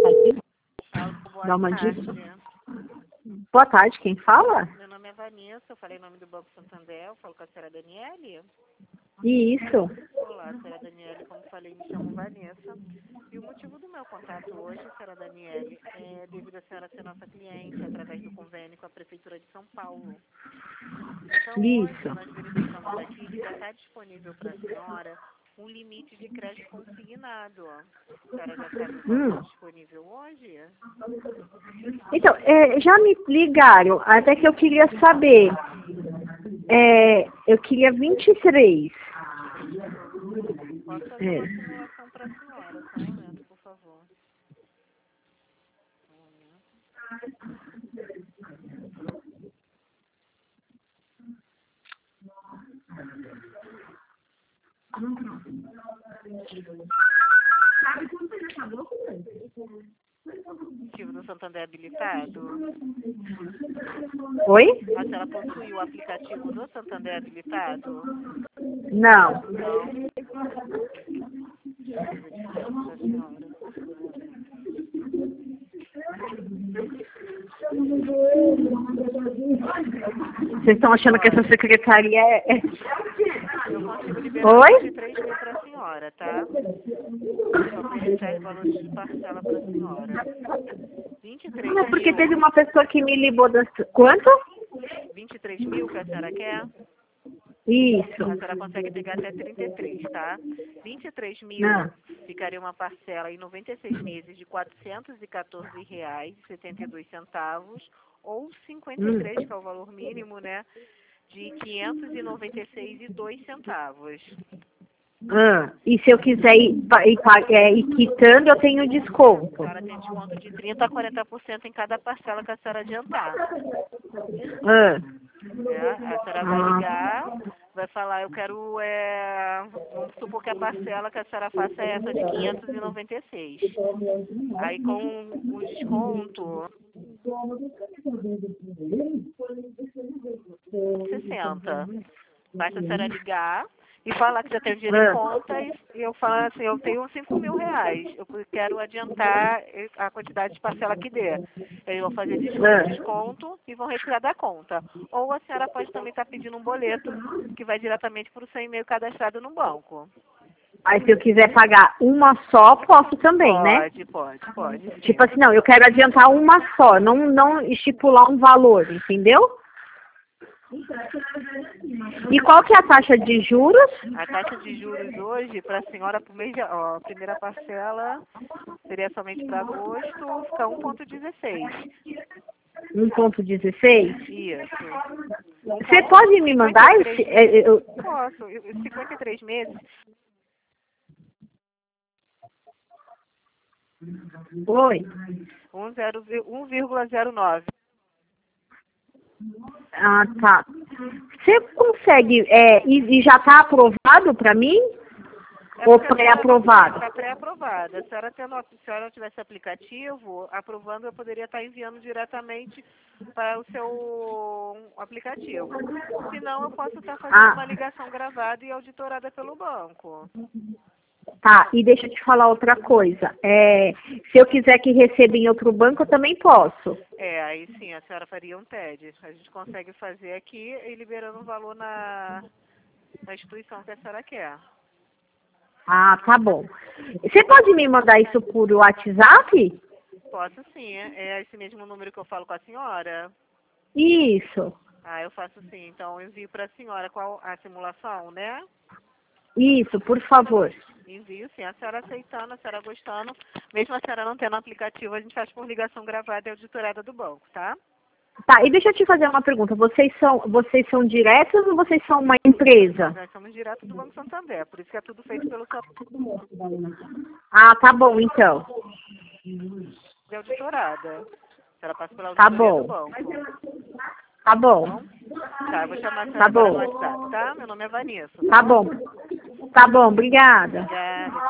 Boa Dá uma tarde. dica. Boa tarde, quem fala? Meu nome é Vanessa, eu falei em nome do Banco Santander, eu falo com a senhora Daniele. Isso. Olá, senhora Daniele, como falei, me chamo Vanessa. E o motivo do meu contato hoje, senhora Daniele, é devido a senhora ser nossa cliente através do convênio com a Prefeitura de São Paulo. Então, hoje, Isso. nós verificamos aqui que já está disponível para a senhora um limite de crédito consignado. A senhora já sabe o valor disponível hoje? Então, já me ligaram, até que eu queria saber. Eu queria 23. Posso fazer uma simulação para a senhora, só um momento, por favor. Ativo do Santander habilitado? Oi? A senhora possui o aplicativo do Santander habilitado? Não. Não. Deixa eu verificar para a senhora. Vocês estão achando que essa secretaria é... Eu consigo liberar Oi? 23 mil para a senhora, tá? Só para iniciar os valores de parcela para a senhora. 23 Não, porque mil. teve uma pessoa que me ligou das... Quanto? 23 mil que a senhora quer? Isso. A senhora consegue pegar até 33, tá? 23 mil Não. ficaria uma parcela em 96 meses de R$ 414,72 ou 53, que é o valor mínimo, né? De R$ 596,02. E se eu quiser ir quitando, eu tenho desconto. A senhora tem desconto de 30% a 40% em cada parcela que a senhora adiantar. A senhora vai ligar, vai falar, eu quero, vamos supor que a parcela que a senhora faça é essa de 596. Aí com o desconto, 60. Basta a senhora ligar e falar que já tem o dinheiro em conta e eu falar assim, eu tenho R$ 5.000, eu quero adiantar a quantidade de parcela que dê. Eles vão fazer desconto e vão retirar da conta. Ou a senhora pode também estar pedindo um boleto que vai diretamente para o seu e-mail cadastrado no banco. Aí se eu quiser pagar uma só, posso também, né? Pode. Sim. Tipo assim, não, eu quero adiantar uma só, não estipular um valor, entendeu? E qual que é a taxa de juros? A taxa de juros hoje, para a senhora, por mês a primeira parcela seria somente para agosto, fica 1,16. 1,16? Isso. Você pode me mandar esse... Posso. 53 meses. Oi? 1,09. Ah, tá. Você consegue... e já está aprovado para mim? Ou pré-aprovado? Está pré-aprovada. Se a senhora tivesse aplicativo, aprovando, eu poderia estar enviando diretamente para o seu aplicativo. Se não, eu posso estar fazendo uma ligação gravada e auditorada pelo banco. Tá, e deixa eu te falar outra coisa. Se eu quiser que receba em outro banco, eu também posso. Aí sim, a senhora faria um TED. A gente consegue fazer aqui e liberando o valor na instituição que a senhora quer. Ah, tá bom. Você pode me mandar isso por WhatsApp? Posso sim. É esse mesmo número que eu falo com a senhora? Isso. Eu faço sim. Então, eu envio para a senhora qual a simulação, né? Isso, por favor. Envio sim. A senhora aceitando, a senhora gostando. Mesmo a senhora não tendo aplicativo, a gente faz por ligação gravada e auditorada do banco, tá? Tá, e deixa eu te fazer uma pergunta. Vocês são diretos ou vocês são uma empresa? Nós somos direto do Banco Santander, por isso que é tudo feito pelo Ah, tá bom, então. de auditorada. A senhora passa pela auditoria do banco. Tá bom. Tá, eu vou chamar a senhora no WhatsApp, tá? Meu nome é Vanessa. Tá bom. Tá bom, obrigada. Obrigada.